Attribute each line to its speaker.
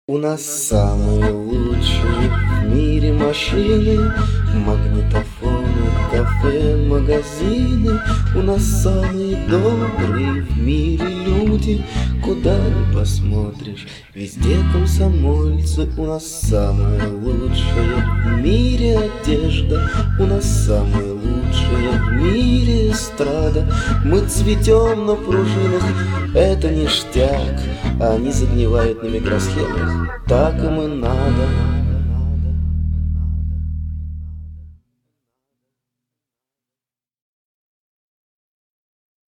Speaker 1: У нас самые лучшие в мире машины, магнитофоны, кафе, магазины. У нас самые добрые в мире люди, куда ни посмотришь, везде комсомольцы. У нас самая лучшая в мире одежда, у нас самая лучшая в мире эстрада. Мы цветем на пружинах, это ништяк, они загнивают на микросхемах, так им и надо.